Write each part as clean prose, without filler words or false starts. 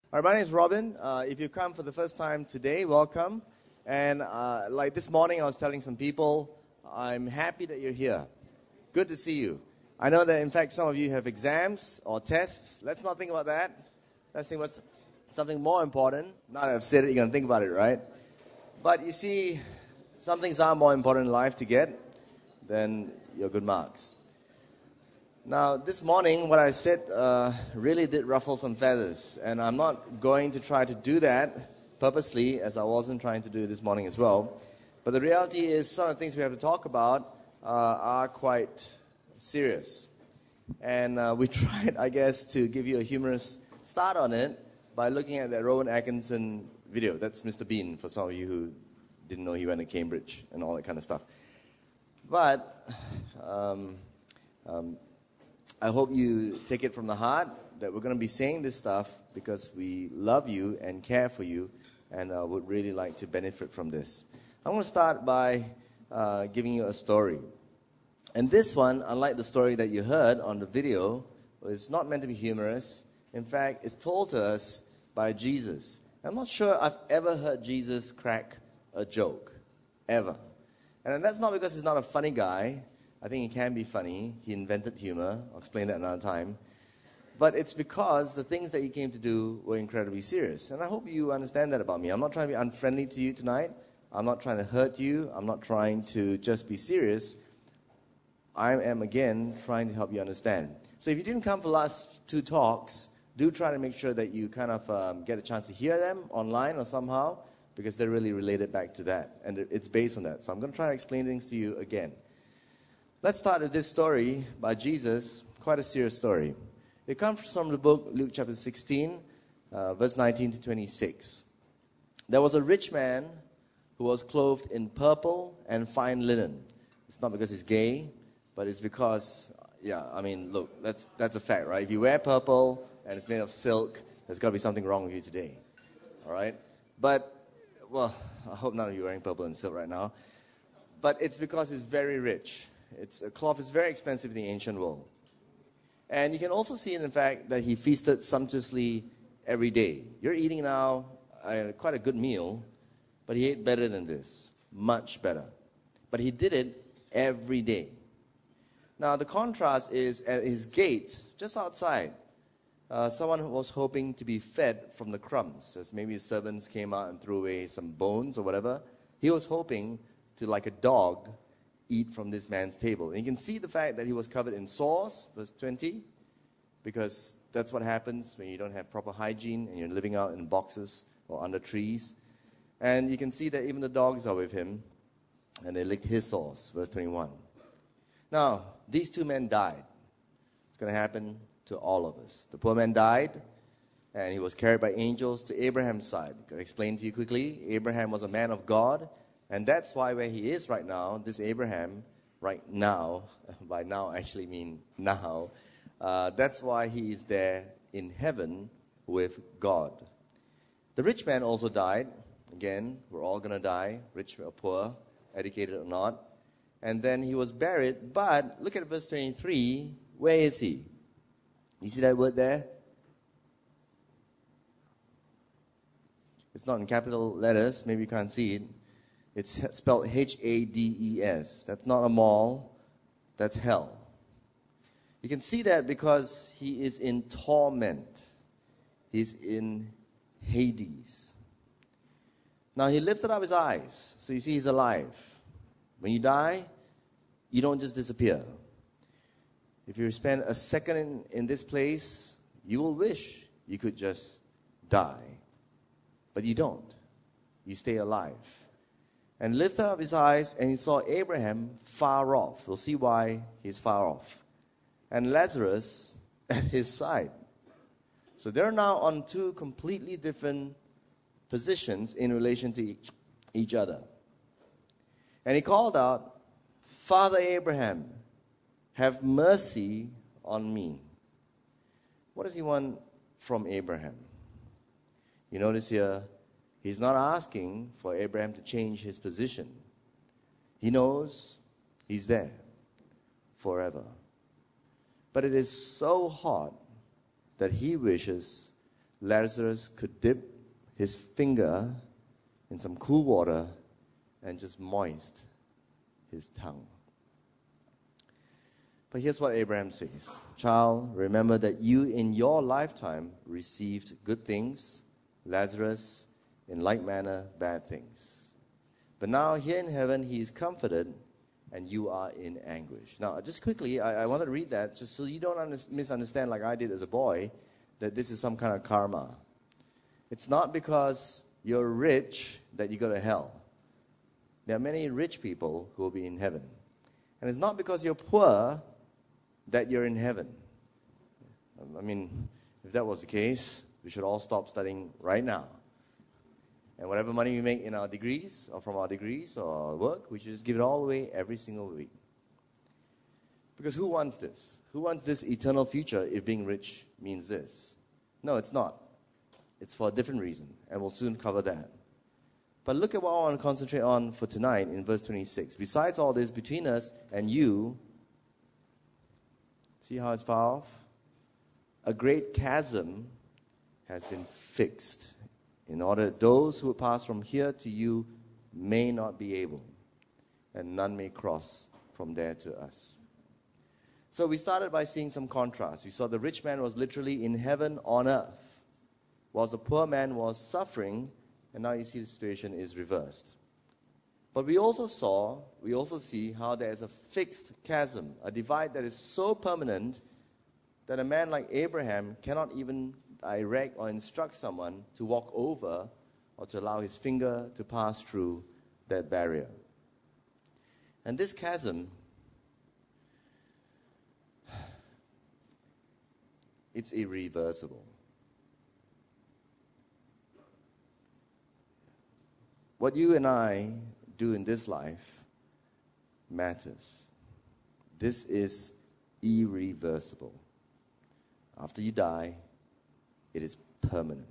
All right, my name is Robin. If you come for the first time today, welcome. And like this morning, I was telling some people, I'm happy that you're here. Good to see you. I know that, in fact, some of you have exams or tests. Let's not think about that. Let's think about something more important. Now that I've said it, you're going to think about it, right? But you see, some things are more important in life to get than your good marks. Now, this morning, what I said really did ruffle some feathers. And I'm not going to try to do that purposely, as I wasn't trying to do it this morning as well. But the reality is some of the things we have to talk about are quite serious. And we tried, I guess, to give you a humorous start on it by looking at that Rowan Atkinson video. That's Mr. Bean, for some of you who didn't know he went to Cambridge and all that kind of stuff. But I hope you take it from the heart that we're going to be saying this stuff because we love you and care for you and would really like to benefit from this. I'm going to start by giving you a story. And this one, unlike the story that you heard on the video, is not meant to be humorous. In fact, it's told to us by Jesus. I'm not sure I've ever heard Jesus crack a joke, ever. And that's not because he's not a funny guy. I think he can be funny. He invented humor. I'll explain that another time. But it's because the things that he came to do were incredibly serious. And I hope you understand that about me. I'm not trying to be unfriendly to you tonight. I'm not trying to hurt you. I'm not trying to just be serious. I am, again, trying to help you understand. So if you didn't come for the last two talks, do try to make sure that you kind of get a chance to hear them online or somehow, because they're really related back to that. And it's based on that. So I'm going to try to explain things to you again. Let's start with this story by Jesus, quite a serious story. It comes from the book Luke chapter 16, verse 19 to 26. There was a rich man who was clothed in purple and fine linen. It's not because he's gay, but it's because, look, that's a fact, right? If you wear purple and it's made of silk, there's got to be something wrong with you today, all right? But, well, I hope none of you are wearing purple and silk right now. But it's because he's very rich. Cloth is very expensive in the ancient world. And you can also see in the fact that he feasted sumptuously every day. You're eating now quite a good meal, but he ate better than this, much better. But he did it every day. Now, the contrast is at his gate, just outside, someone who was hoping to be fed from the crumbs. As maybe his servants came out and threw away some bones or whatever. He was hoping to, like a dog, eat from this man's table. And you can see the fact that he was covered in sores, verse 20, because that's what happens when you don't have proper hygiene and you're living out in boxes or under trees. And you can see that even the dogs are with him, and they licked his sores, verse 21. Now, these two men died. It's going to happen to all of us. The poor man died, and he was carried by angels to Abraham's side. I'm going to explain to you quickly. Abraham was a man of God. And that's why where he is right now, this Abraham, right now, by now I actually mean now, that's why he is there in heaven with God. The rich man also died. Again, we're all going to die, rich or poor, educated or not. And then he was buried, but look at verse 23. Where is he? You see that word there? It's not in capital letters. Maybe you can't see it. It's spelled Hades. That's not a mall. That's hell. You can see that because he is in torment. He's in Hades. Now, he lifted up his eyes. So you see he's alive. When you die, you don't just disappear. If you spend a second in this place, you will wish you could just die. But you don't. You stay alive. And lifted up his eyes, and he saw Abraham far off. We'll see why he's far off. And Lazarus at his side. So they're now on two completely different positions in relation to each other. And he called out, Father Abraham, have mercy on me. What does he want from Abraham? You notice here, he's not asking for Abraham to change his position. He knows he's there forever. But it is so hot that he wishes Lazarus could dip his finger in some cool water and just moist his tongue. But here's what Abraham says. Child, remember that you in your lifetime received good things, Lazarus in like manner bad things. But now here in heaven he is comforted and you are in anguish. Now just quickly, I want to read that just so you don't misunderstand like I did as a boy that this is some kind of karma. It's not because you're rich that you go to hell. There are many rich people who will be in heaven. And it's not because you're poor that you're in heaven. I mean, if that was the case, we should all stop studying right now. And whatever money we make in our degrees, or from our degrees, or our work, we should just give it all away every single week. Because who wants this? Who wants this eternal future if being rich means this? No, it's not. It's for a different reason, and we'll soon cover that. But look at what I want to concentrate on for tonight in verse 26. Besides all this, between us and you, see how it's far off? A great chasm has been fixed in order that those who pass from here to you may not be able, and none may cross from there to us. So we started by seeing some contrast. We saw the rich man was literally in heaven on earth, whilst the poor man was suffering, and now you see the situation is reversed. But we also see how there is a fixed chasm, a divide that is so permanent that a man like Abraham cannot even direct or instruct someone to walk over or to allow his finger to pass through that barrier. And this chasm, it's irreversible. What you and I do in this life matters. This is irreversible. After you die, it is permanent.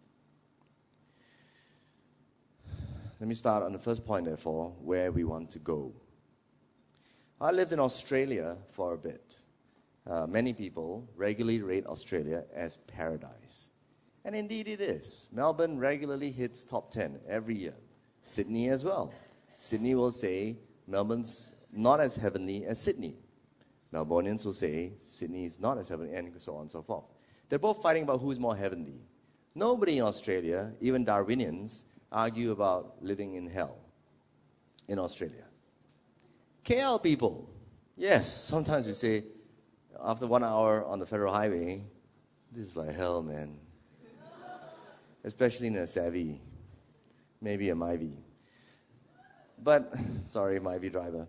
Let me start on the first point, therefore, where we want to go. I lived in Australia for a bit. Many people regularly rate Australia as paradise. And indeed it is. Melbourne regularly hits top 10 every year. Sydney as well. Sydney will say Melbourne's not as heavenly as Sydney. Melbournians will say Sydney is not as heavenly, and so on and so forth. They're both fighting about who's more heavenly. Nobody in Australia, even Darwinians, argue about living in hell in Australia. KL people, yes, sometimes we say, after 1 hour on the Federal Highway, this is like hell, man. Especially in a Savvy, maybe a Myvi. But, sorry, Myvi driver.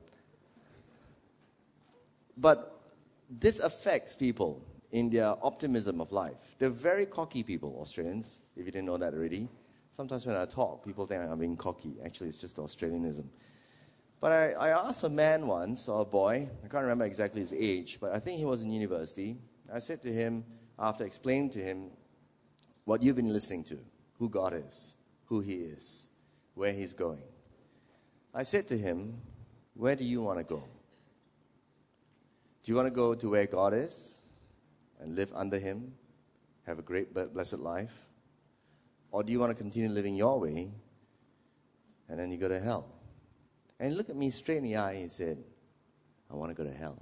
But this affects people in their optimism of life. They're very cocky people, Australians, if you didn't know that already. Sometimes when I talk, people think I'm being cocky. Actually, it's just Australianism. But I asked a man once, or a boy, I can't remember exactly his age, but I think he was in university. I said to him, after explaining to him what you've been listening to, who God is, who He is, where He's going. I said to him, where do you want to go? Do you want to go to where God is and live under Him, have a great blessed life? Or do you want to continue living your way and then you go to hell? And he looked at me straight in the eye and said, I want to go to hell.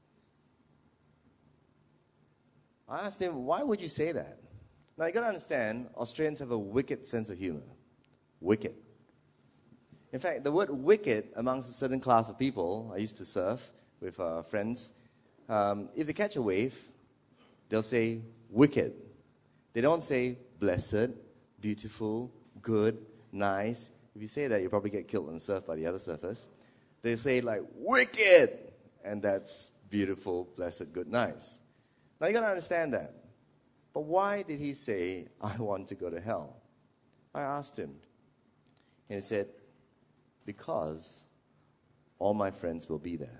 I asked him, why would you say that? Now, you got to understand, Australians have a wicked sense of humor. Wicked. In fact, the word wicked amongst a certain class of people, I used to surf with friends, if they catch a wave, they'll say wicked. They don't say blessed, beautiful, good, nice. If you say that, you'll probably get killed on the surf by the other surfers. They say like wicked, and that's beautiful, blessed, good, nice. Now you got to understand that. But why did he say, I want to go to hell? I asked him. And he said, because all my friends will be there.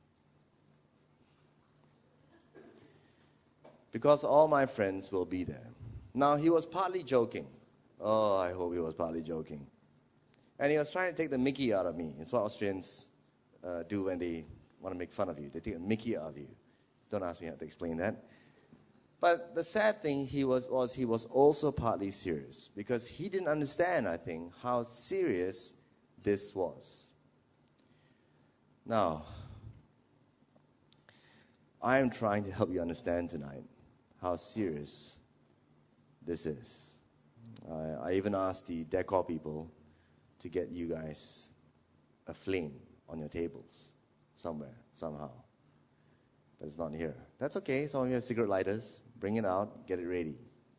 Because all my friends will be there. Now, he was partly joking. Oh, I hope he was partly joking. And he was trying to take the mickey out of me. It's what Australians do when they want to make fun of you. They take a mickey out of you. Don't ask me how to explain that. But the sad thing he was also partly serious because he didn't understand, I think, how serious this was. Now, I am trying to help you understand tonight how serious this is. I even asked the decor people to get you guys a flame on your tables somewhere, somehow. But it's not here. That's okay. Some of you have cigarette lighters. Bring it out. Get it ready.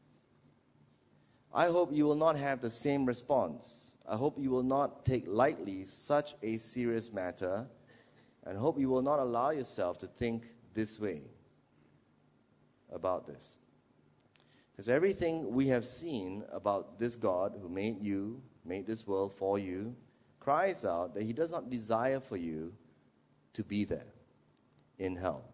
I hope you will not have the same response. I hope you will not take lightly such a serious matter, and hope you will not allow yourself to think this way about this. Because everything we have seen about this God who made you, made this world for you, cries out that he does not desire for you to be there in hell.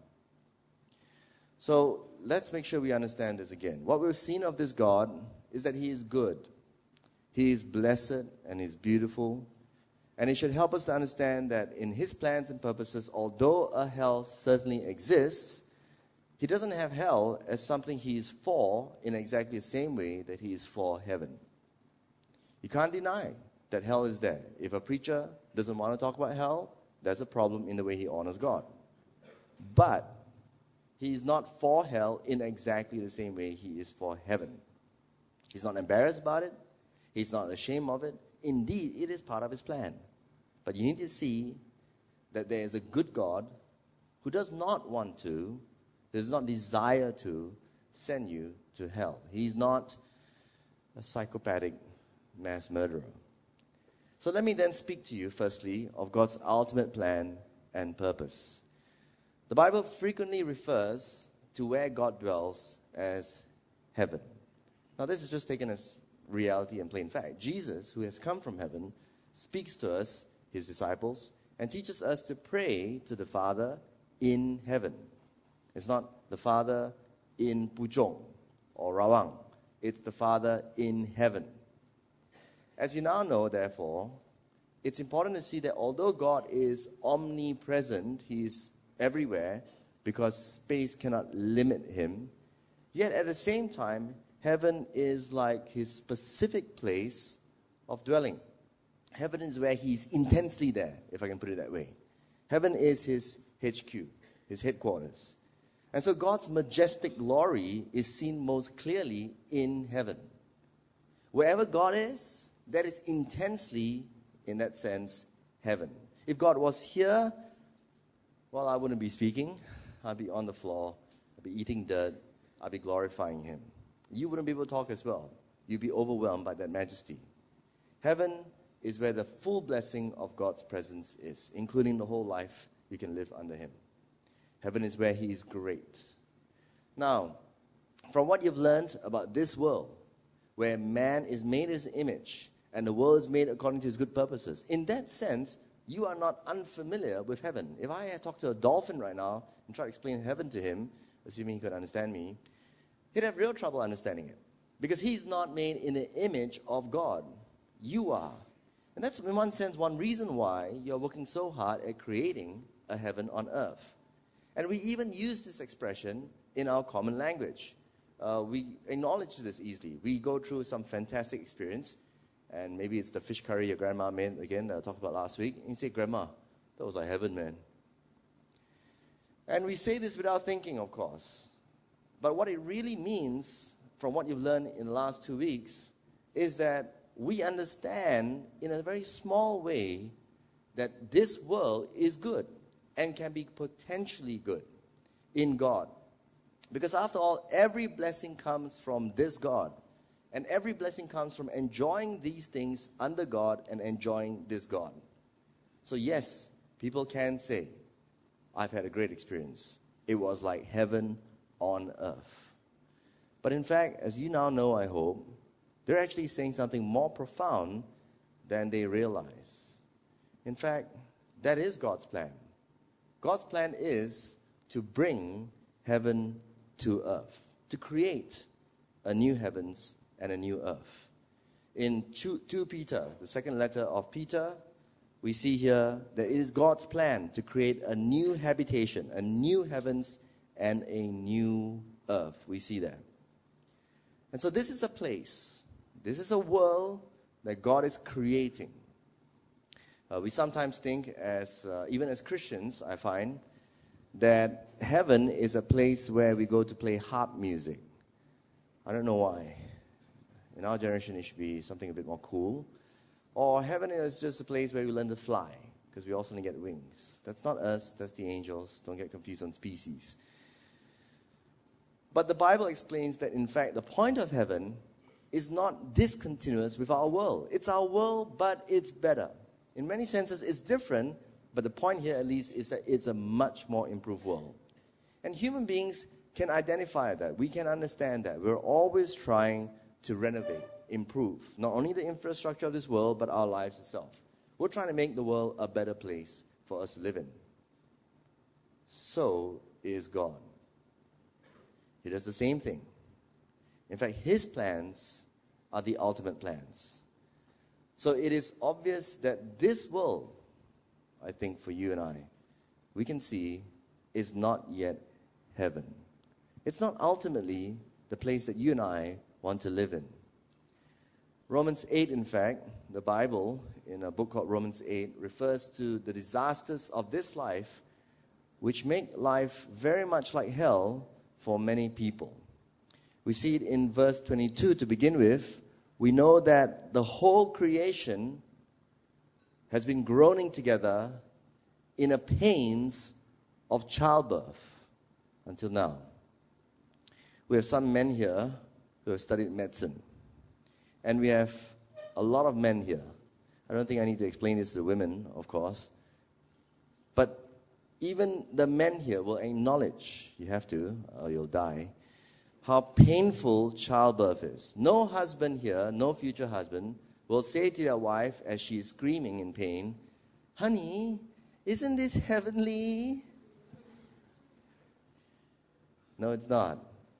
So let's make sure we understand this again. What we've seen of this God is that he is good. He is blessed and he's beautiful. And it should help us to understand that in his plans and purposes, although a hell certainly exists, he doesn't have hell as something he is for in exactly the same way that he is for heaven. You can't deny that hell is there. If a preacher doesn't want to talk about hell, that's a problem in the way he honors God. But he is not for hell in exactly the same way he is for heaven. He's not embarrassed about it. He's not ashamed of it. Indeed, it is part of his plan. But you need to see that there is a good God who does not want to, does not desire to send you to hell. He's not a psychopathic mass murderer. So let me then speak to you, firstly, of God's ultimate plan and purpose. The Bible frequently refers to where God dwells as heaven. Now, this is just taken as reality and plain fact. Jesus, who has come from heaven, speaks to us, his disciples, and teaches us to pray to the Father in heaven. It's not the Father in Puchong or Rawang. It's the Father in heaven. As you now know, therefore, it's important to see that although God is omnipresent, he is everywhere because space cannot limit him, yet at the same time, heaven is like his specific place of dwelling. Heaven is where he's intensely there, if I can put it that way. Heaven is his HQ, his headquarters. And so God's majestic glory is seen most clearly in heaven. Wherever God is, that is intensely, in that sense, heaven. If God was here, well, I wouldn't be speaking. I'd be on the floor. I'd be eating dirt. I'd be glorifying him. You wouldn't be able to talk as well. You'd be overwhelmed by that majesty. Heaven is where the full blessing of God's presence is, including the whole life you can live under him. Heaven is where he is great. Now, from what you've learned about this world, where man is made in his image, and the world is made according to his good purposes, in that sense, you are not unfamiliar with heaven. If I had talked to a dolphin right now and tried to explain heaven to him, assuming he could understand me, he'd have real trouble understanding it. Because he's not made in the image of God. You are. And that's, in one sense, one reason why you're working so hard at creating a heaven on earth. And we even use this expression in our common language. We acknowledge this easily. We go through some fantastic experience, and maybe it's the fish curry your grandma made, again, that I talked about last week. And you say, Grandma, that was like heaven, man. And we say this without thinking, of course. But what it really means, from what you've learned in the last 2 weeks, is that we understand in a very small way that this world is good and can be potentially good in God. Because after all, every blessing comes from this God. And every blessing comes from enjoying these things under God and enjoying this God. So yes, people can say, I've had a great experience. It was like heaven on earth. But in fact, as you now know, I hope, they're actually saying something more profound than they realize. In fact, that is God's plan. God's plan is to bring heaven to earth, to create a new heavens and a new earth. In 2 Peter, the second letter of Peter, we see here that it is God's plan to create a new habitation, a new heavens and a new earth. We see that. And so this is a place, this is a world that God is creating. We sometimes think, even as Christians, I find, that heaven is a place where we go to play harp music. I don't know why. In our generation, it should be something a bit more cool. Or heaven is just a place where we learn to fly, because we also get wings. That's not us, that's the angels. Don't get confused on species. But the Bible explains that, in fact, the point of heaven is not discontinuous with our world. It's our world, but it's better. In many senses, it's different, but the point here, at least, is that it's a much more improved world. And human beings can identify that. We can understand that. We're always trying to renovate, improve, not only the infrastructure of this world, but our lives itself. We're trying to make the world a better place for us to live in. So is God. He does the same thing. In fact, His plans are the ultimate plans. So it is obvious that this world, I think for you and I, we can see is not yet heaven. It's not ultimately the place that you and I want to live in. Romans 8, in fact, the Bible, in a book called Romans 8, refers to the disasters of this life, which make life very much like hell for many people. We see it in verse 22 to begin with. We know that the whole creation has been groaning together in a pains of childbirth until now. We have some men here who have studied medicine. And we have a lot of men here. I don't think I need to explain this to the women, of course. But even the men here will acknowledge, you have to, or you'll die, how painful childbirth is. No husband here, no future husband, will say to their wife as she is screaming in pain, "Honey, isn't this heavenly?" No, it's not.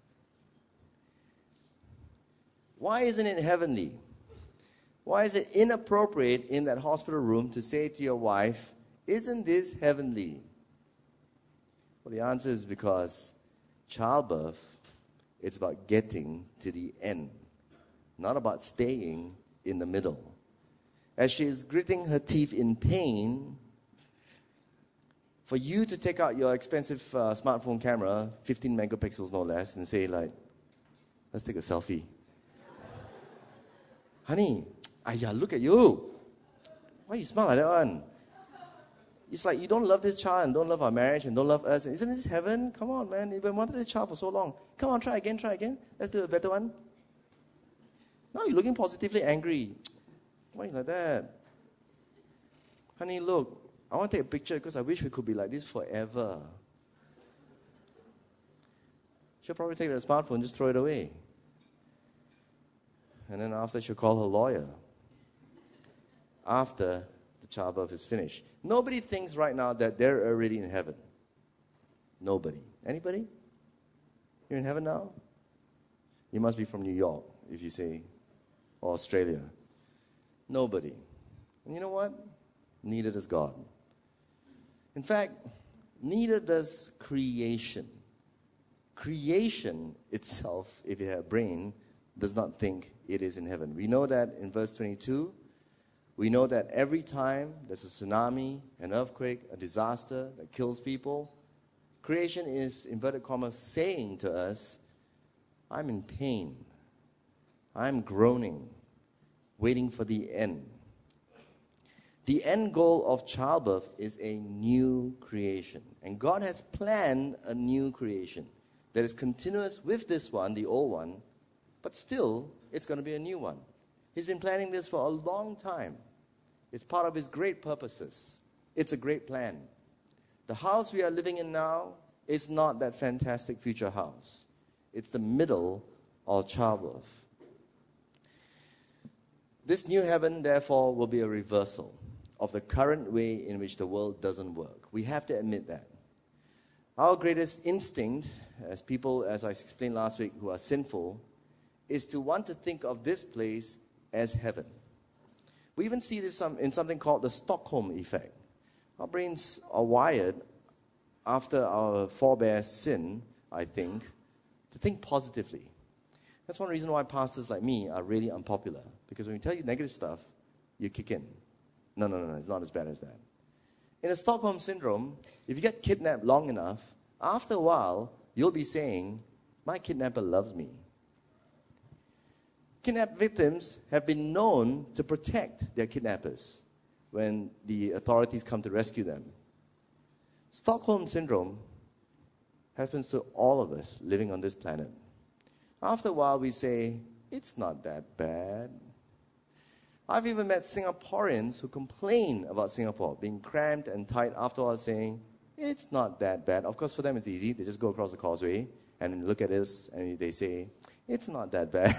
Why isn't it heavenly? Why is it inappropriate in that hospital room to say to your wife, "Isn't this heavenly?" Well, the answer is because childbirth, it's about getting to the end, not about staying in the middle. As she is gritting her teeth in pain, for you to take out your expensive smartphone camera, 15 megapixels no less, and say like, "Let's take a selfie." "Honey, look at you. Why you smile like that one?" It's like you don't love this child and don't love our marriage and don't love us. Isn't this heaven? Come on, man. You've been wanting this child for so long. Come on, try again. Let's do a better one. Now you're looking positively angry. Why are you like that? "Honey, look, I want to take a picture because I wish we could be like this forever." She'll probably take her smartphone and just throw it away. And then after, she'll call her lawyer. After the childbirth is finished. Nobody thinks right now that they're already in heaven. Nobody. Anybody? You're in heaven now? You must be from New York, if you say, or Australia. Nobody. And you know what? Neither does God. In fact, neither does creation. Creation itself, if it had a brain, does not think it is in heaven. We know that in verse 22. We know that every time there's a tsunami, an earthquake, a disaster that kills people, creation is, inverted commas, saying to us, "I'm in pain. I'm groaning, waiting for the end." The end goal of childbirth is a new creation. And God has planned a new creation that is continuous with this one, the old one, but still, it's going to be a new one. He's been planning this for a long time. It's part of His great purposes. It's a great plan. The house we are living in now is not that fantastic future house. It's the middle of childbirth. This new heaven, therefore, will be a reversal of the current way in which the world doesn't work. We have to admit that. Our greatest instinct, as people, as I explained last week, who are sinful, is to want to think of this place as heaven. We even see this in something called the Stockholm effect. Our brains are wired after our forebears sin, I think, to think positively. That's one reason why pastors like me are really unpopular. Because when we tell you negative stuff, you kick in. No, it's not as bad as that. In a Stockholm Syndrome, if you get kidnapped long enough, after a while, you'll be saying, my kidnapper loves me. Kidnapped victims have been known to protect their kidnappers when the authorities come to rescue them. Stockholm Syndrome happens to all of us living on this planet. After a while, we say, it's not that bad. I've even met Singaporeans who complain about Singapore being cramped and tight after a while saying, it's not that bad. Of course, for them it's easy. They just go across the causeway and look at us and they say, it's not that bad.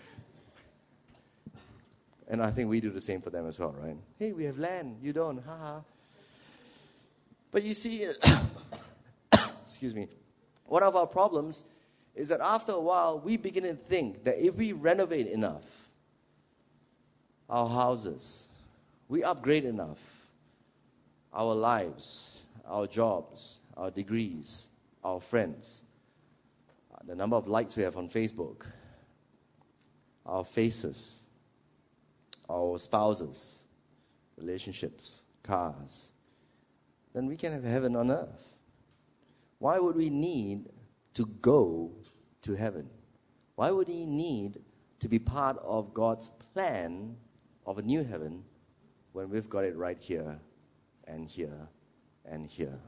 And I think we do the same for them as well, right? Hey, we have land. You don't. Ha. But you see, excuse me, one of our problems is that after a while, we begin to think that if we renovate enough our houses, we upgrade enough our lives, our jobs, our degrees, our friends, the number of likes we have on Facebook, our faces, our spouses, relationships, cars, then we can have heaven on earth. Why would we need to go to heaven? Why would we need to be part of God's plan of a new heaven when we've got it right here and here and here?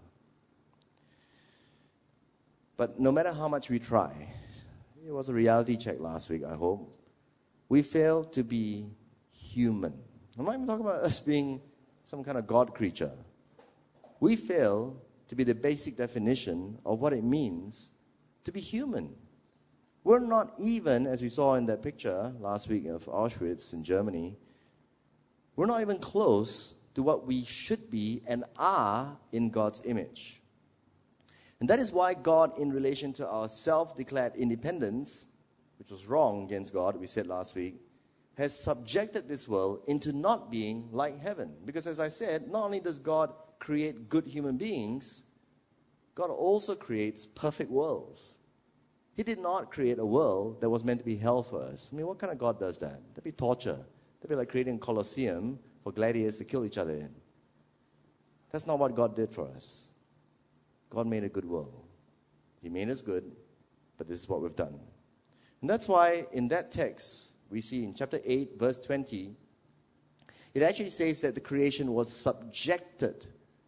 But no matter how much we try, it was a reality check last week, I hope, we fail to be human. I'm not even talking about us being some kind of God creature. We fail to be the basic definition of what it means to be human. We're not even, as we saw in that picture last week of Auschwitz in Germany, we're not even close to what we should be and are in God's image. And that is why God, in relation to our self-declared independence, which was wrong against God, we said last week, has subjected this world into not being like heaven. Because as I said, not only does God create good human beings, God also creates perfect worlds. He did not create a world that was meant to be hell for us. I mean, what kind of God does that? That'd be torture. That'd be like creating a Colosseum for gladiators to kill each other in. That's not what God did for us. God made a good world. He made us good, but this is what we've done. And that's why in that text, we see in chapter 8, verse 20, it actually says that the creation was subjected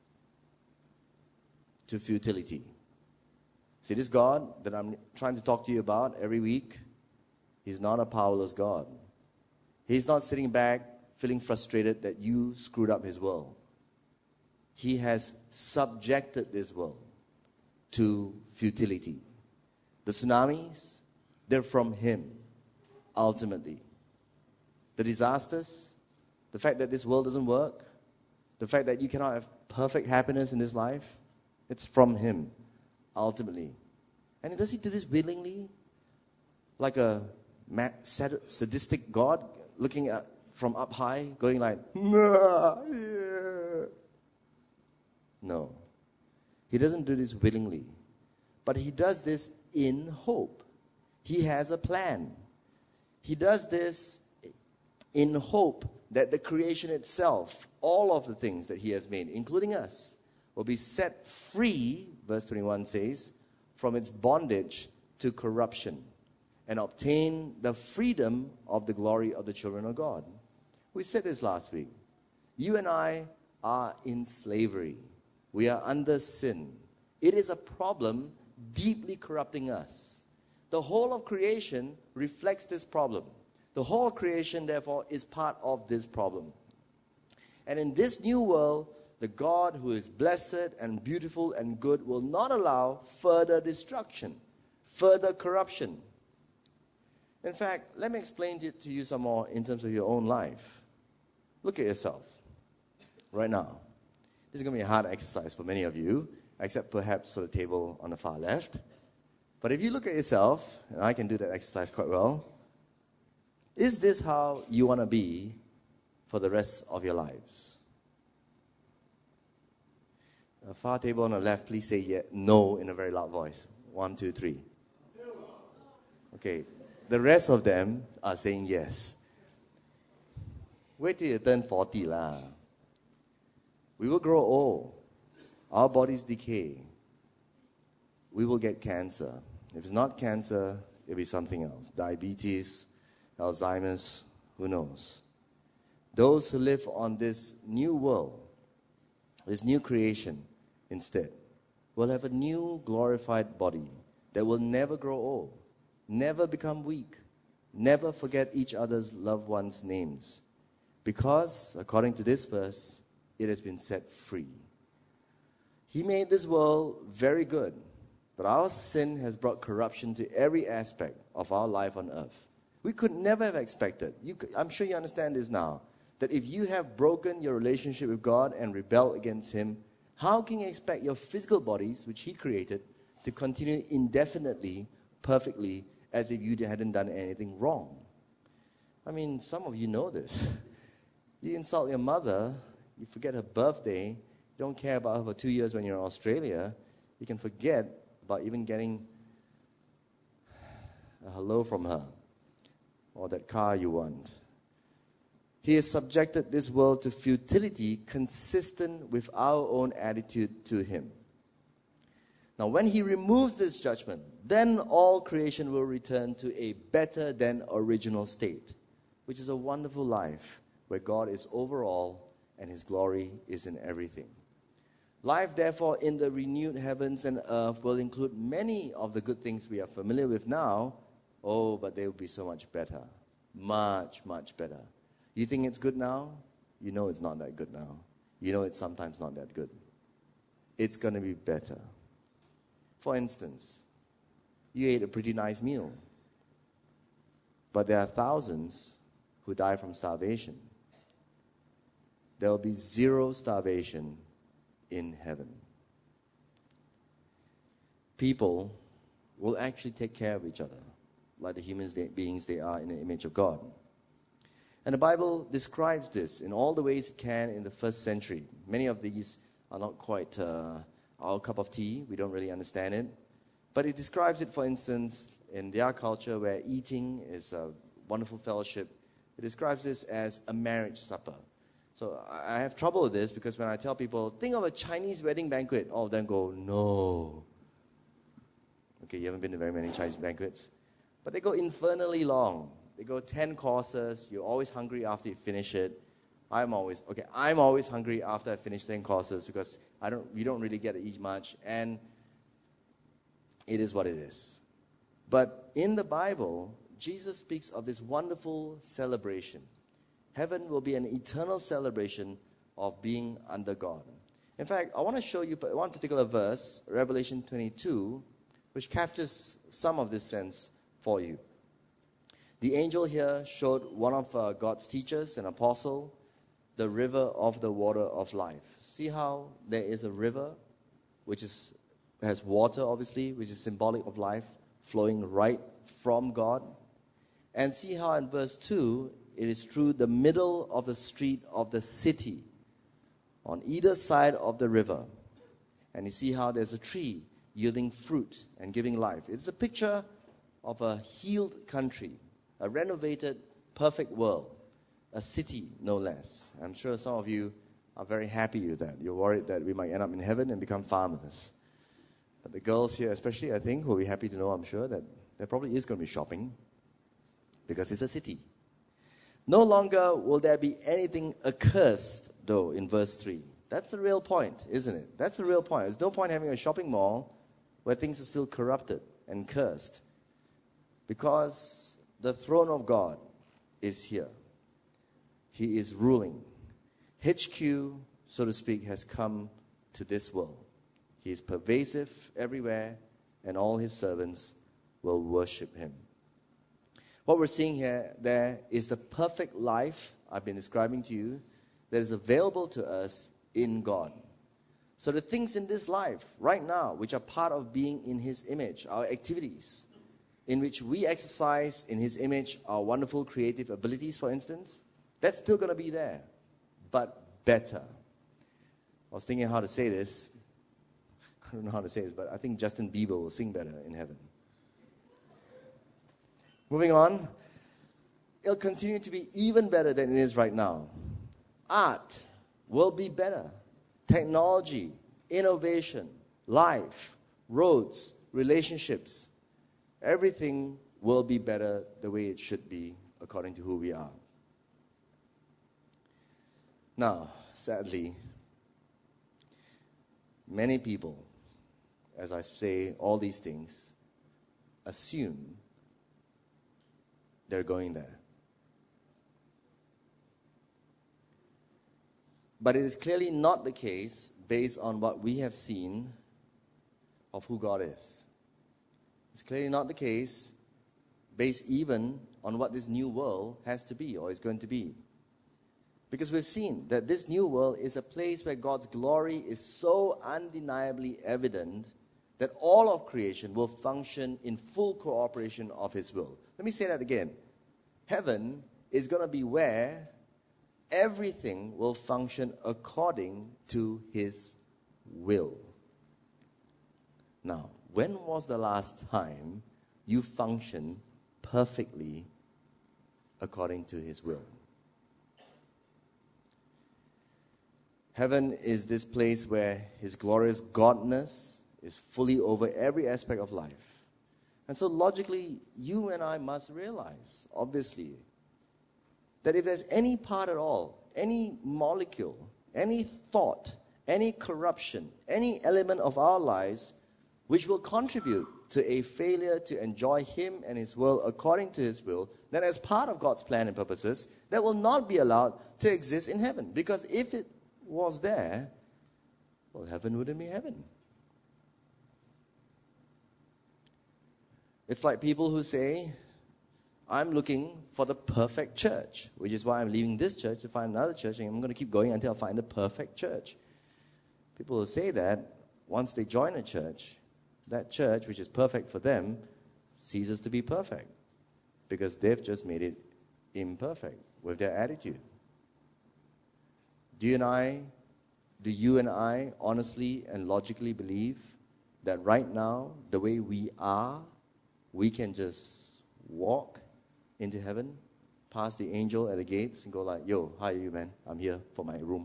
to futility. See, this God that I'm trying to talk to you about every week, He's not a powerless God. He's not sitting back feeling frustrated that you screwed up His world. He has subjected this world to futility. The tsunamis, they're from Him, ultimately. The disasters, the fact that this world doesn't work, the fact that you cannot have perfect happiness in this life, it's from Him, ultimately. And does He do this willingly? Like a sadistic God looking at from up high, going like, nah, yeah. No. He doesn't do this willingly. But He does this in hope. He has a plan. He does this in hope that the creation itself, all of the things that He has made, including us, will be set free, verse 21 says, from its bondage to corruption and obtain the freedom of the glory of the children of God. We said this last week. You and I are in slavery. We are under sin. It is a problem deeply corrupting us. The whole of creation reflects this problem. The whole creation, therefore, is part of this problem. And in this new world, the God who is blessed and beautiful and good will not allow further destruction, further corruption. In fact, let me explain it to you some more in terms of your own life. Look at yourself right now. This is going to be a hard exercise for many of you, except perhaps for the table on the far left. But if you look at yourself, and I can do that exercise quite well, is this how you want to be for the rest of your lives? A far table on the left, please say no in a very loud voice. 1, 2, 3. Okay, the rest of them are saying yes. Wait till you turn 40 lah. We will grow old. Our bodies decay. We will get cancer. If it's not cancer, it'll be something else. Diabetes, Alzheimer's, who knows? Those who live on this new world, this new creation instead, will have a new glorified body that will never grow old, never become weak, never forget each other's loved ones' names. Because, according to this verse, it has been set free. He made this world very good, but our sin has brought corruption to every aspect of our life on earth. We could never have expected, I'm sure you understand this now, that if you have broken your relationship with God and rebelled against Him, how can you expect your physical bodies, which He created, to continue indefinitely, perfectly, as if you hadn't done anything wrong? I mean, some of you know this. You insult your mother, you forget her birthday, you don't care about her for 2 years when you're in Australia, you can forget about even getting a hello from her or that car you want. He has subjected this world to futility consistent with our own attitude to Him. Now, when He removes this judgment, then all creation will return to a better than original state, which is a wonderful life where God is over all and His glory is in everything. Life, therefore, in the renewed heavens and earth will include many of the good things we are familiar with now. Oh, but they will be so much better. Much, much better. You think it's good now? You know it's not that good now. You know it's sometimes not that good. It's going to be better. For instance, you ate a pretty nice meal, but there are thousands who die from starvation. There will be zero starvation in heaven. People will actually take care of each other, like the human beings they are in the image of God. And the Bible describes this in all the ways it can in the first century. Many of these are not quite our cup of tea. We don't really understand it. But it describes it, for instance, in their culture where eating is a wonderful fellowship. It describes this as a marriage supper. So I have trouble with this because when I tell people, think of a Chinese wedding banquet, all of them go, no. Okay, you haven't been to very many Chinese banquets. But they go infernally long. They go 10 courses. You're always hungry after you finish it. I'm always hungry after I finish 10 courses because we don't really get to eat much. And it is what it is. But in the Bible, Jesus speaks of this wonderful celebration. Heaven will be an eternal celebration of being under God. In fact, I want to show you one particular verse, Revelation 22, which captures some of this sense for you. The angel here showed one of God's teachers, an apostle, the river of the water of life. See how there is a river which has water, obviously, which is symbolic of life, flowing right from God. And see how in verse 2, it is through the middle of the street of the city, on either side of the river. And you see how there's a tree yielding fruit and giving life. It's a picture of a healed country, a renovated, perfect world, a city, no less. I'm sure some of you are very happy with that. You're worried that we might end up in heaven and become farmers. But the girls here, especially, I think, will be happy to know, I'm sure, that there probably is going to be shopping because it's a city. No longer will there be anything accursed, though, in verse 3. That's the real point, isn't it? That's the real point. There's no point having a shopping mall where things are still corrupted and cursed. Because the throne of God is here. He is ruling. HQ, so to speak, has come to this world. He is pervasive everywhere, and all His servants will worship Him. What we're seeing there is the perfect life I've been describing to you that is available to us in God. So the things in this life, right now, which are part of being in His image, our activities, in which we exercise in His image our wonderful creative abilities, for instance, that's still going to be there, but better. I was thinking how to say this. I don't know how to say this, but I think Justin Bieber will sing better in heaven. Moving on, it'll continue to be even better than it is right now. Art will be better. Technology, innovation, life, roads, relationships, everything will be better the way it should be according to who we are. Now, sadly, many people, as I say all these things, assume they're going there. But it is clearly not the case based on what we have seen of who God is. It's clearly not the case based even on what this new world has to be or is going to be. Because we've seen that this new world is a place where God's glory is so undeniably evident that all of creation will function in full cooperation of His will. Let me say that again. Heaven is going to be where everything will function according to His will. Now, when was the last time you functioned perfectly according to His will? Heaven is this place where His glorious godness is fully over every aspect of life. And so logically, you and I must realize, obviously, that if there's any part at all, any molecule, any thought, any corruption, any element of our lives which will contribute to a failure to enjoy Him and His will according to His will, then as part of God's plan and purposes, that will not be allowed to exist in heaven. Because if it was there, well, heaven wouldn't be heaven. It's like people who say, I'm looking for the perfect church, which is why I'm leaving this church to find another church, and I'm going to keep going until I find the perfect church. People who say that, once they join a church, that church, which is perfect for them, ceases to be perfect because they've just made it imperfect with their attitude. Do you and I honestly and logically believe that right now, the way we are, we can just walk into heaven, past the angel at the gates and go like, yo, hi you man, I'm here for my room.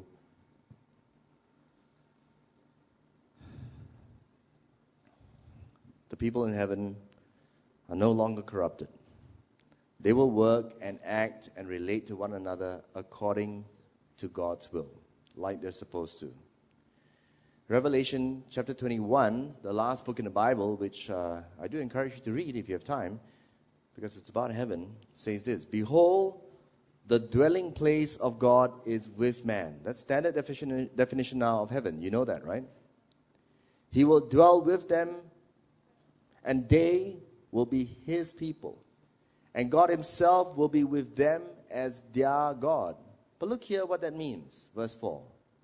The people in heaven are no longer corrupted. They will work and act and relate to one another according to God's will, like they're supposed to. Revelation chapter 21, the last book in the Bible, which I do encourage you to read if you have time, because it's about heaven, says this: Behold, the dwelling place of God is with man. That's standard definition now of heaven. You know that, right? He will dwell with them, and they will be His people. And God Himself will be with them as their God. But look here what that means. Verse 4.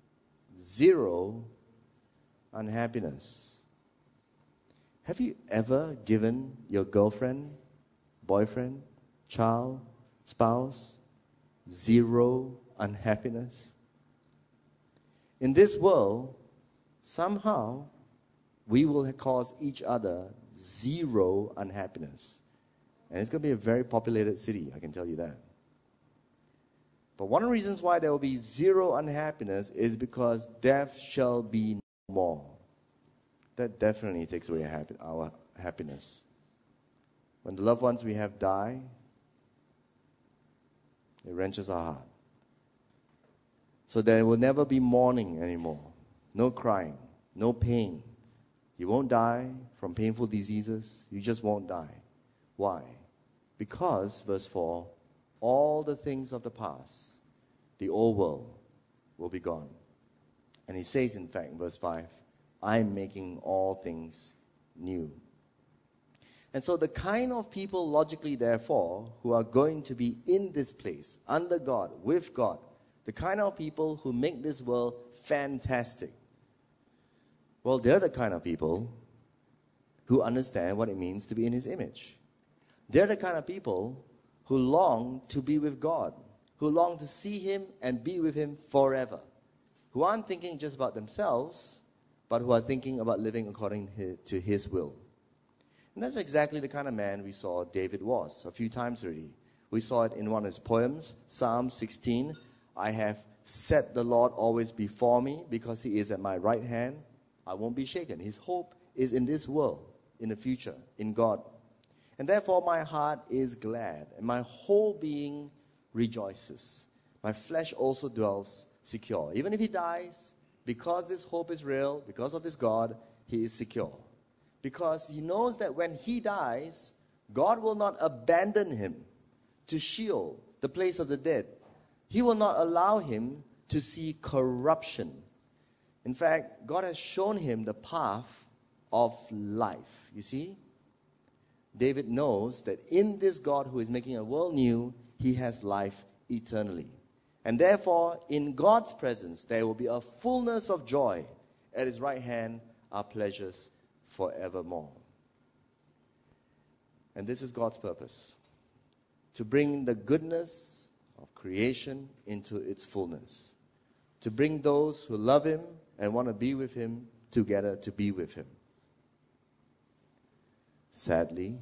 0 unhappiness. Have you ever given your girlfriend, boyfriend, child, spouse 0 unhappiness? In this world, somehow, we will cause each other 0 unhappiness. And it's going to be a very populated city, I can tell you that. But one of the reasons why there will be 0 unhappiness is because death shall be no more. That definitely takes away our happiness. When the loved ones we have die, it wrenches our heart. So there will never be mourning anymore. No crying, no pain. You won't die from painful diseases. You just won't die. Why? Because, verse 4, all the things of the past, the old world, will be gone. And he says, in fact, in verse 5, I'm making all things new. And so the kind of people, logically, therefore, who are going to be in this place, under God, with God, the kind of people who make this world fantastic, well, they're the kind of people who understand what it means to be in His image. They're the kind of people who long to be with God, who long to see Him and be with Him forever, who aren't thinking just about themselves, but who are thinking about living according to His will. And that's exactly the kind of man we saw David was a few times already. We saw it in one of his poems, Psalm 16. I have set the Lord always before me because he is at my right hand. I won't be shaken. His hope is in this world, in the future, in God. And therefore my heart is glad, and my whole being rejoices. My flesh also dwells secure. Even if he dies, because this hope is real, because of this God, he is secure. Because he knows that when he dies, God will not abandon him to Sheol, the place of the dead. He will not allow him to see corruption. In fact, God has shown him the path of life. You see? David knows that in this God who is making a world new, he has life eternally. And therefore, in God's presence, there will be a fullness of joy. At his right hand are pleasures forevermore. And this is God's purpose, to bring the goodness of creation into its fullness, to bring those who love him and want to be with him together to be with him. Sadly,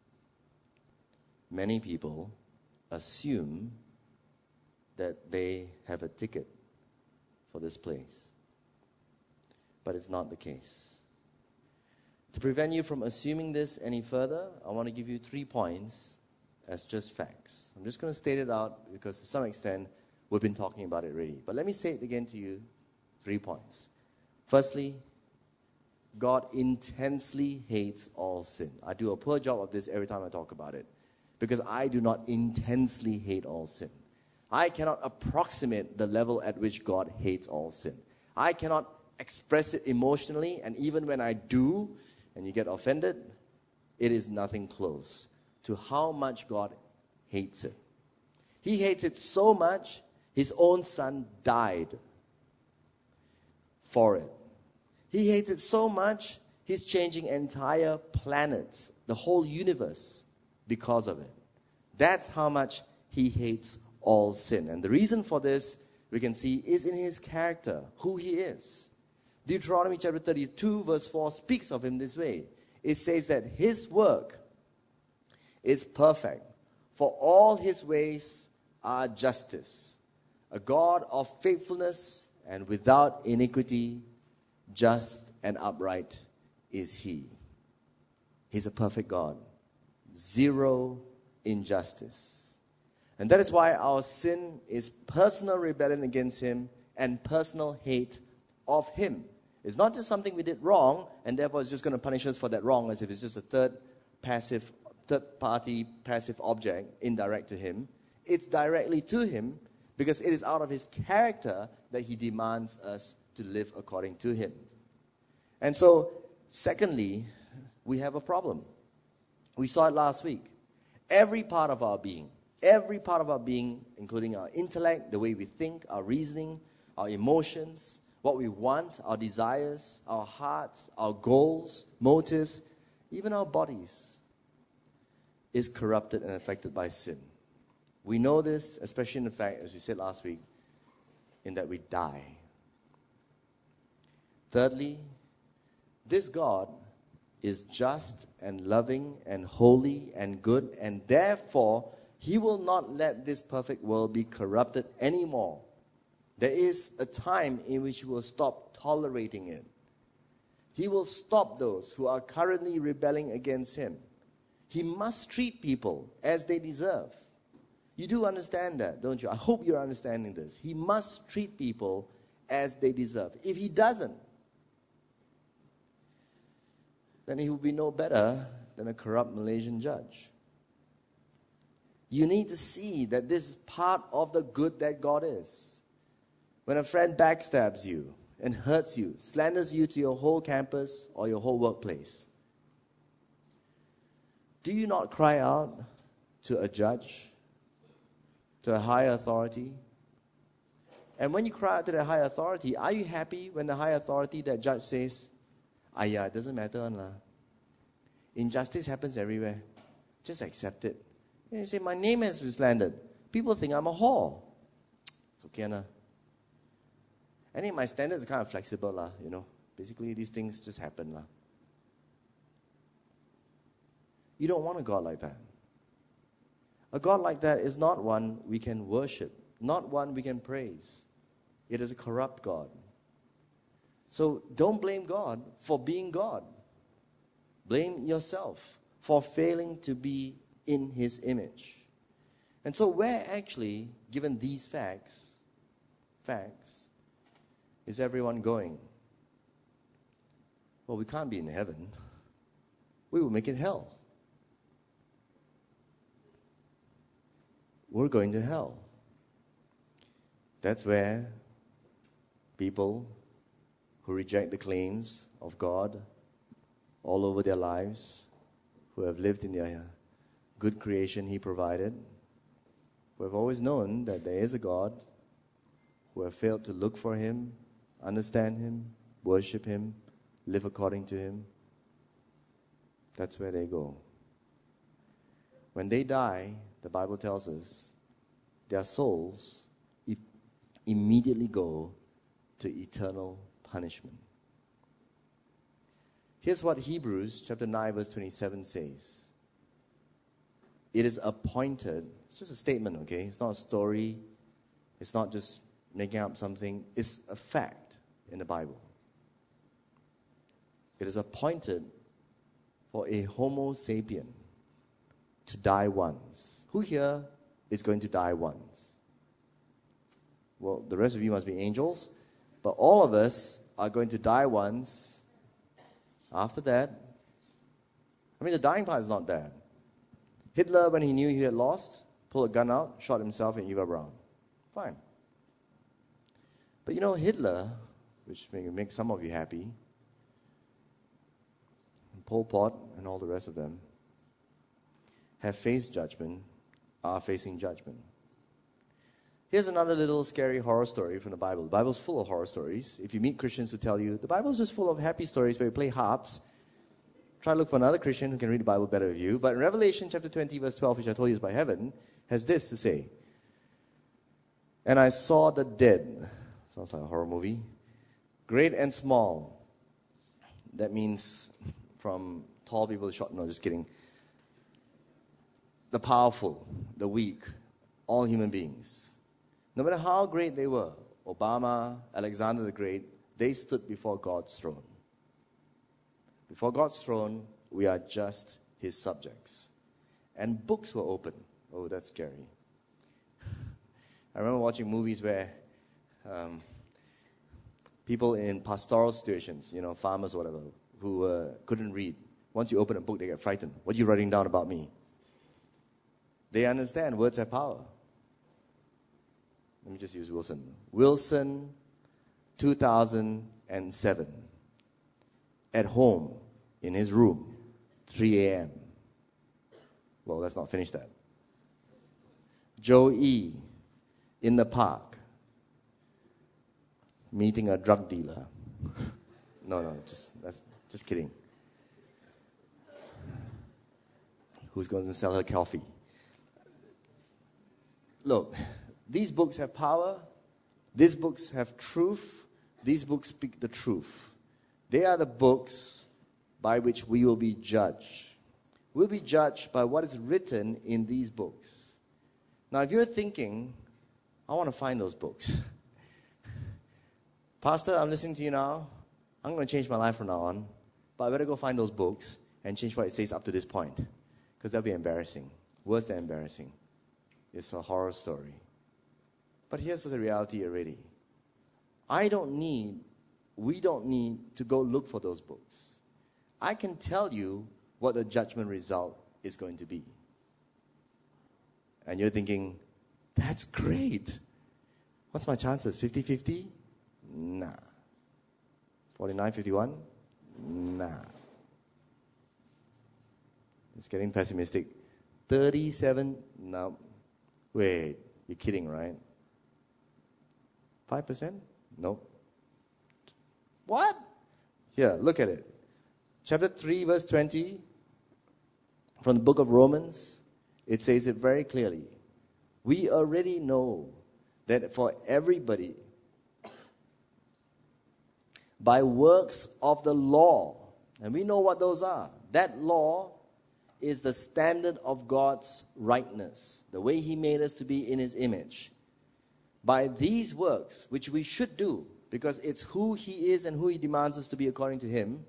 many people assume that they have a ticket for this place. But it's not the case. To prevent you from assuming this any further, I want to give you 3 points as just facts. I'm just going to state it out because to some extent we've been talking about it already. But let me say it again to you, 3 points. Firstly, God intensely hates all sin. I do a poor job of this every time I talk about it because I do not intensely hate all sin. I cannot approximate the level at which God hates all sin. I cannot express it emotionally, and even when I do, and you get offended, it is nothing close to how much God hates it. He hates it so much, his own son died for it. He hates it so much, he's changing entire planets, the whole universe, because of it. That's how much he hates all sin. And the reason for this, we can see, is in his character, who he is. Deuteronomy chapter 32, verse 4 speaks of him this way. It says that his work is perfect, for all his ways are justice. A God of faithfulness and without iniquity, just and upright is he. He's a perfect God. Zero injustice. And that is why our sin is personal rebellion against him and personal hate of him. It's not just something we did wrong, and therefore it's just going to punish us for that wrong as if it's just a third-party passive object, indirect to him. It's directly to him because it is out of his character that he demands us to live according to him. And so, secondly, we have a problem. We saw it last week. Every part of our being, including our intellect, the way we think, our reasoning, our emotions, what we want, our desires, our hearts, our goals, motives, even our bodies, is corrupted and affected by sin. We know this, especially in the fact, as we said last week, in that we die. Thirdly, this God is just and loving and holy and good, and therefore he will not let this perfect world be corrupted anymore. There is a time in which he will stop tolerating it. He will stop those who are currently rebelling against him. He must treat people as they deserve. You do understand that, don't you? I hope you're understanding this. He must treat people as they deserve. If he doesn't, then he will be no better than a corrupt Malaysian judge. You need to see that this is part of the good that God is. When a friend backstabs you and hurts you, slanders you to your whole campus or your whole workplace, do you not cry out to a judge, to a higher authority? And when you cry out to the higher authority, are you happy when the higher authority, that judge, says, yeah, it doesn't matter, lah. Injustice happens everywhere. Just accept it. And you say, my name has been slandered. People think I'm a whore. It's okay, nah. And my standards are kind of flexible, lah. Basically, these things just happen, lah. You don't want a God like that. A God like that is not one we can worship, not one we can praise. It is a corrupt God. So don't blame God for being God. Blame yourself for failing to be in His image. And so where actually, given these facts, is everyone going? Well, we can't be in heaven. We will make it hell. We're going to hell. That's where people who reject the claims of God all over their lives, who have lived in the good creation He provided, who have always known that there is a God, who have failed to look for Him, understand Him, worship Him, live according to Him, that's where they go. When they die, the Bible tells us, their souls immediately go to eternal punishment. Here's what Hebrews chapter 9 verse 27 says. It is appointed, it's just a statement, okay? It's not a story. It's not just making up something. It's a fact in the Bible. It is appointed for a Homo sapien to die once. Who here is going to die once? Well, the rest of you must be angels, but all of us are going to die once. After that, the dying part is not bad. Hitler, when he knew he had lost, pulled a gun out, shot himself and Eva Braun. Fine. But Hitler, which may make some of you happy, Pol Pot and all the rest of them, have faced judgment, are facing judgment. Here's another little scary horror story from the Bible. The Bible's full of horror stories. If you meet Christians who tell you, the Bible's just full of happy stories where we play harps, try to look for another Christian who can read the Bible better than you. But in Revelation chapter 20, verse 12, which I told you is by heaven, has this to say. And I saw the dead. Sounds like a horror movie. Great and small. That means from tall people to short. No, just kidding. The powerful, the weak, all human beings. No matter how great they were, Obama, Alexander the Great, they stood before God's throne. Before God's throne, we are just His subjects. And books were open. Oh, that's scary. I remember watching movies where people in pastoral situations, farmers or whatever, who couldn't read. Once you open a book, they get frightened. What are you writing down about me? They understand words have power. Let me just use Wilson. Wilson, 2007. At home, in his room, 3 a.m. Well, let's not finish that. Joe E. in the park, meeting a drug dealer. No, just kidding. Who's going to sell her coffee? Look, these books have power. These books have truth. These books speak the truth. They are the books by which we will be judged. We'll be judged by what is written in these books. Now, if you're thinking, I want to find those books. Pastor, I'm listening to you now. I'm going to change my life from now on. But I better go find those books and change what it says up to this point. Because that'll be embarrassing. Worse than embarrassing. It's a horror story. But here's the reality already. We don't need to go look for those books. I can tell you what the judgment result is going to be. And you're thinking, that's great. What's my chances? 50-50? Nah. 49-51? Nah. It's getting pessimistic. 37? No. Wait, you're kidding, right? 5%? Nope. What? Here, look at it. Chapter 3, verse 20, from the book of Romans, it says it very clearly. We already know that for everybody, by works of the law, and we know what those are. That law is the standard of God's rightness, the way He made us to be in His image. By these works, which we should do, because it's who He is and who He demands us to be according to Him,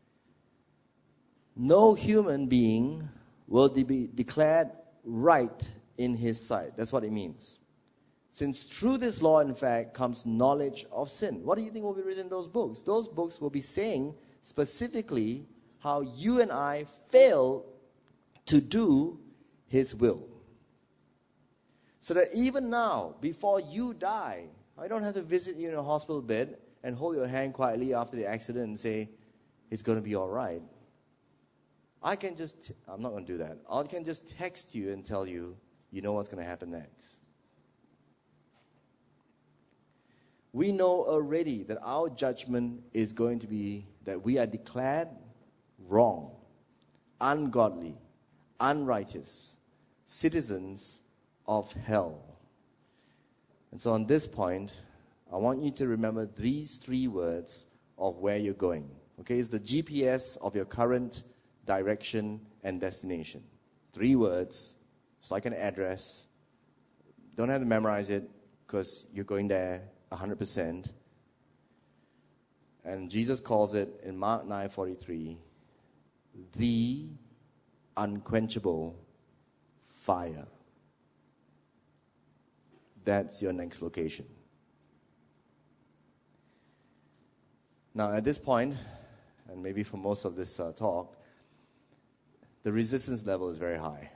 no human being will be declared right in His sight. That's what it means. Since through this law, in fact, comes knowledge of sin. What do you think will be written in those books? Those books will be saying specifically how you and I fail to do His will. So that even now, before you die, I don't have to visit you in a hospital bed and hold your hand quietly after the accident and say, it's going to be all right. I'm not going to do that. I can just text you and tell you, you know what's going to happen next. We know already that our judgment is going to be that we are declared wrong, ungodly, unrighteous, citizens of hell. And so on this point, I want you to remember these 3 words of where you're going. Okay, it's the GPS of your current direction and destination. 3 words. It's like an address. Don't have to memorize it because you're going there 100%. And Jesus calls it in Mark 9:43, the unquenchable fire. That's your next location. Now, at this point, and maybe for most of this talk, the resistance level is very high.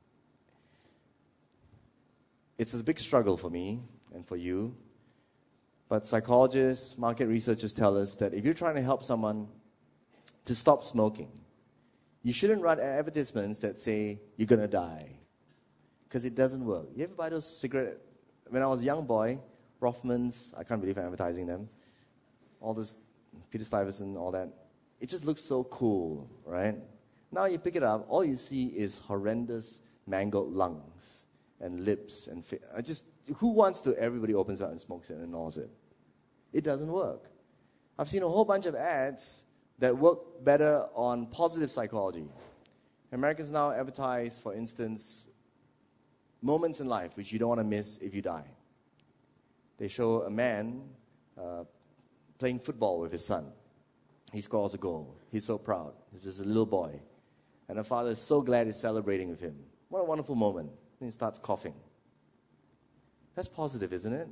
It's a big struggle for me and for you. But psychologists, market researchers tell us that if you're trying to help someone to stop smoking, you shouldn't run advertisements that say, you're going to die. Because it doesn't work. You ever buy those cigarettes? When I was a young boy, Rothmans, I can't believe I'm advertising them. All this, Peter Stuyvesant, all that. It just looks so cool, right? Now you pick it up, all you see is horrendous mangled lungs and lips. And who wants to, everybody opens up and smokes it and gnaws it? It doesn't work. I've seen a whole bunch of ads that work better on positive psychology. Americans now advertise, for instance, moments in life which you don't want to miss if you die. They show a man playing football with his son. He scores a goal. He's so proud. He's just a little boy. And the father is so glad he's celebrating with him. What a wonderful moment. Then he starts coughing. That's positive, isn't it?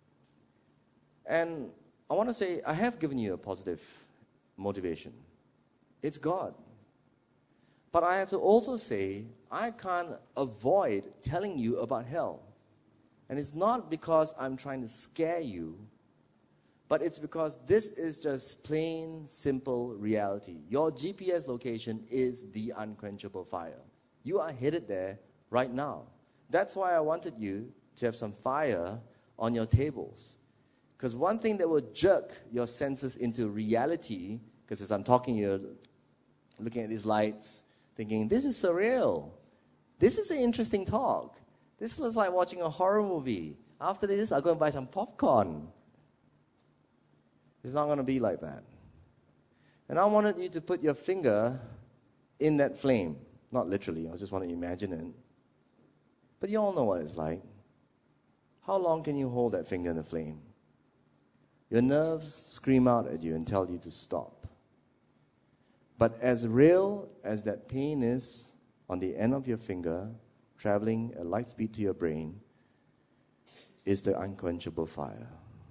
And I want to say, I have given you a positive motivation. It's God. But I have to also say, I can't avoid telling you about hell. And it's not because I'm trying to scare you, but it's because this is just plain, simple reality. Your GPS location is the unquenchable fire. You are headed there right now. That's why I wanted you to have some fire on your tables. Because one thing that will jerk your senses into reality, because as I'm talking, you're looking at these lights, thinking, this is surreal. This is an interesting talk. This looks like watching a horror movie. After this, I'll go and buy some popcorn. It's not going to be like that. And I wanted you to put your finger in that flame. Not literally, I just want to imagine it. But you all know what it's like. How long can you hold that finger in the flame? Your nerves scream out at you and tell you to stop. But as real as that pain is on the end of your finger, traveling at light speed to your brain, is the unquenchable fire.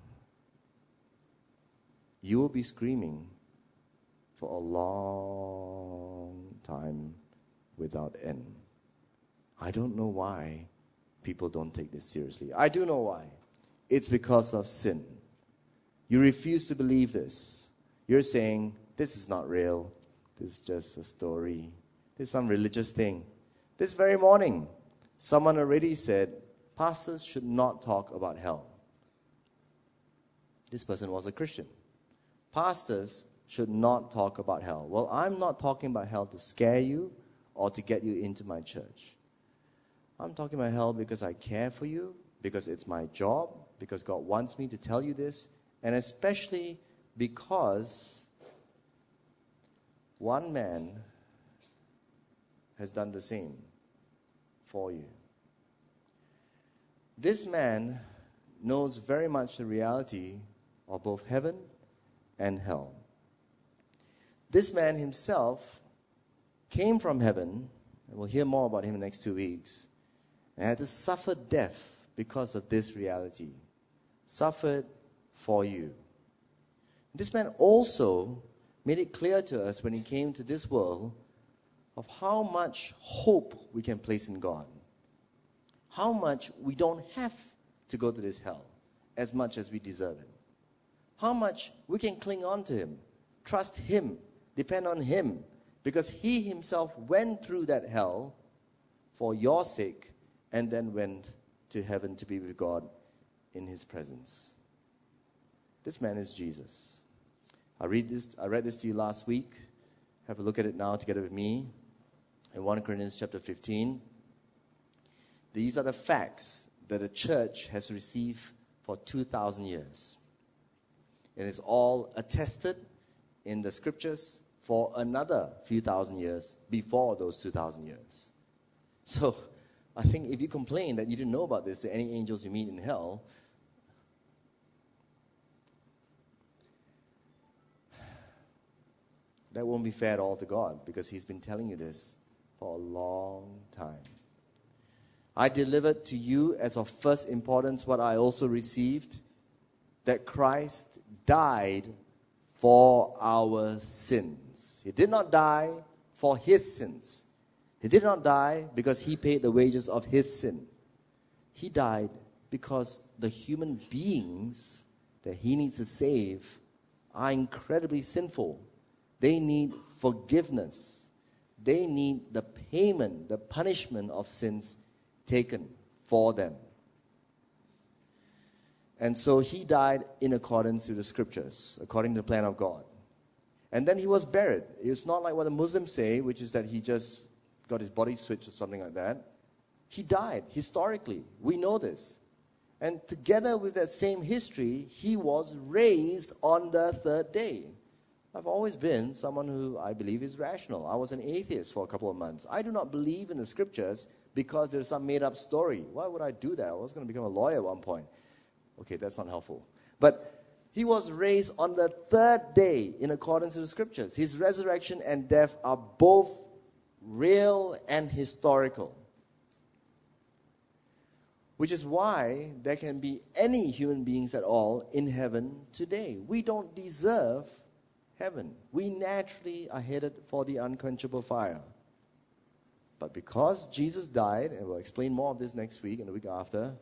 You will be screaming for a long time without end. I don't know why people don't take this seriously. I do know why. It's because of sin. You refuse to believe this. You're saying, this is not real. This is just a story. This is some religious thing. This very morning, someone already said, pastors should not talk about hell. This person was a Christian. Pastors should not talk about hell. Well, I'm not talking about hell to scare you or to get you into my church. I'm talking about hell because I care for you, because it's my job, because God wants me to tell you this, and especially because one man has done the same for you. This man knows very much the reality of both heaven and hell. This man himself came from heaven, and we'll hear more about him in the next 2 weeks, and had to suffer death because of this reality. Suffered for you. This man also made it clear to us when he came to this world of how much hope we can place in God. How much we don't have to go to this hell as much as we deserve it. How much we can cling on to Him, trust Him, depend on Him, because He Himself went through that hell for your sake and then went to heaven to be with God in His presence. This man is Jesus. I read this to you last week. Have a look at it now together with me. In 1 Corinthians chapter 15. These are the facts that the church has received for 2,000 years. It is all attested in the scriptures for another few thousand years before those 2,000 years. So I think if you complain that you didn't know about this to any angels you meet in hell, that won't be fair at all to God, because He's been telling you this for a long time. I delivered to you as of first importance what I also received, that Christ died for our sins. He did not die for His sins. He did not die because He paid the wages of His sin. He died because the human beings that He needs to save are incredibly sinful. They need forgiveness. They need the payment, the punishment of sins taken for them. And so He died in accordance with the scriptures, according to the plan of God. And then He was buried. It's not like what the Muslims say, which is that He just got His body switched or something like that. He died, historically. We know this. And together with that same history, He was raised on the third day. I've always been someone who I believe is rational. I was an atheist for a couple of months. I do not believe in the scriptures because there's some made-up story. Why would I do that? I was going to become a lawyer at one point. Okay, that's not helpful. But He was raised on the third day in accordance with the scriptures. His resurrection and death are both real and historical. Which is why there can be any human beings at all in heaven today. We don't deserve heaven. We naturally are headed for the unquenchable fire. But because Jesus died, and we'll explain more of this next week and the week after,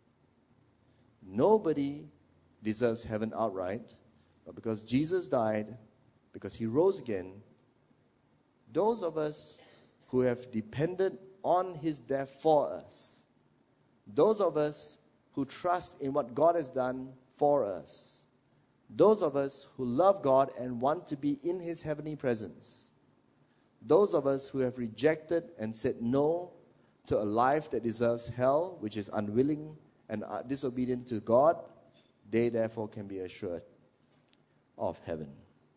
nobody deserves heaven outright. But because Jesus died, because He rose again, those of us who have depended on His death for us, those of us who trust in what God has done for us, those of us who love God and want to be in His heavenly presence, those of us who have rejected and said no to a life that deserves hell, which is unwilling and disobedient to God, they therefore can be assured of heaven.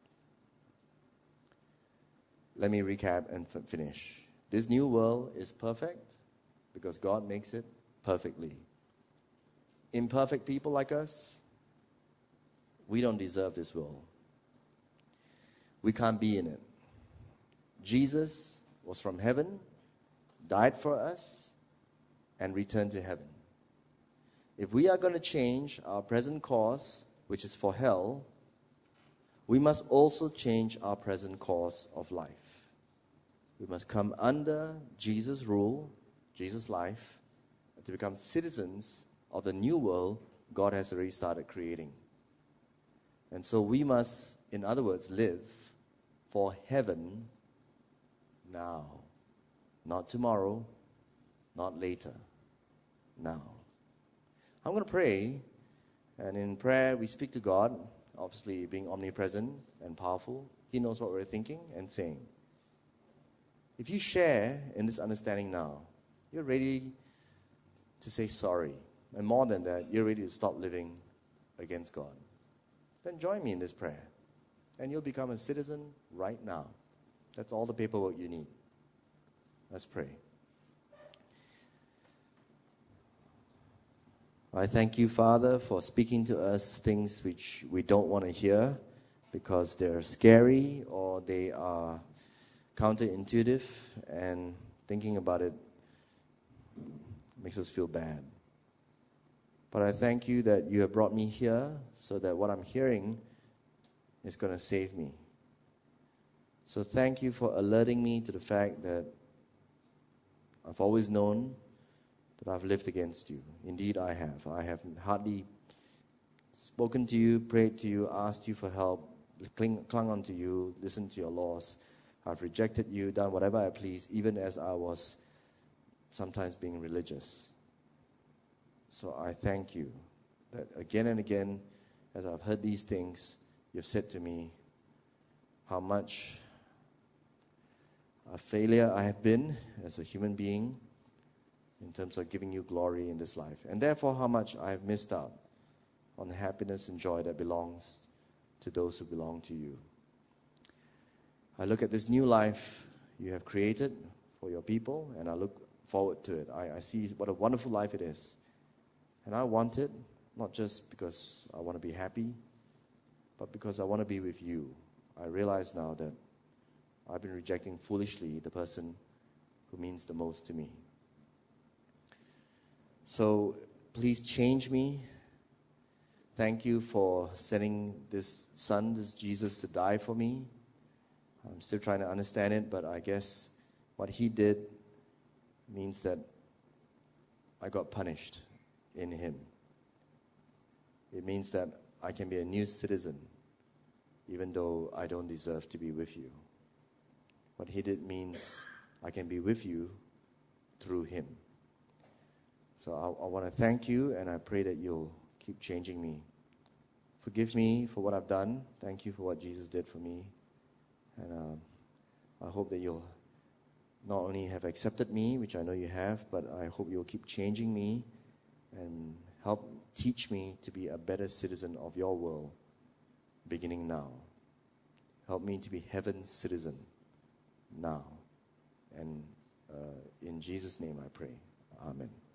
Let me recap and finish. This new world is perfect because God makes it perfectly. Imperfect people like us, we don't deserve this world. We can't be in it. Jesus was from heaven, died for us, and returned to heaven. If we are going to change our present course, which is for hell, we must also change our present course of life. We must come under Jesus' rule, Jesus' life, to become citizens of the new world God has already started creating. And so we must, in other words, live for heaven now. Not tomorrow, not later. Now. I'm going to pray, and in prayer we speak to God, obviously being omnipresent and powerful. He knows what we're thinking and saying. If you share in this understanding now, you're ready to say sorry. And more than that, you're ready to stop living against God. Then join me in this prayer. And you'll become a citizen right now. That's all the paperwork you need. Let's pray. I thank you, Father, for speaking to us things which we don't want to hear because they're scary or they are counterintuitive, and thinking about it makes us feel bad. But I thank you that you have brought me here so that what I'm hearing is going to save me. So thank you for alerting me to the fact that I've always known that I've lived against you. Indeed, I have. I have hardly spoken to you, prayed to you, asked you for help, clung on to you, listened to your laws. I've rejected you, done whatever I please, even as I was sometimes being religious. So I thank you that again and again, as I've heard these things, you've said to me how much a failure I have been as a human being in terms of giving you glory in this life. And therefore, how much I have missed out on the happiness and joy that belongs to those who belong to you. I look at this new life you have created for your people, and I look forward to it. I see what a wonderful life it is. And I want it, not just because I want to be happy, but because I want to be with you. I realize now that I've been rejecting foolishly the person who means the most to me. So please change me. Thank you for sending this Son, this Jesus, to die for me. I'm still trying to understand it, but I guess what he did means that I got punished in him. It means that I can be a new citizen, even though I don't deserve to be with you. What he did means I can be with you through him. So I want to thank you, and I pray that you'll keep changing me. Forgive me for what I've done. Thank you for what Jesus did for me. And I hope that you'll not only have accepted me, which I know you have, but I hope you'll keep changing me and help teach me to be a better citizen of your world, beginning now. Help me to be heaven's citizen now. And in Jesus' name I pray. Amen.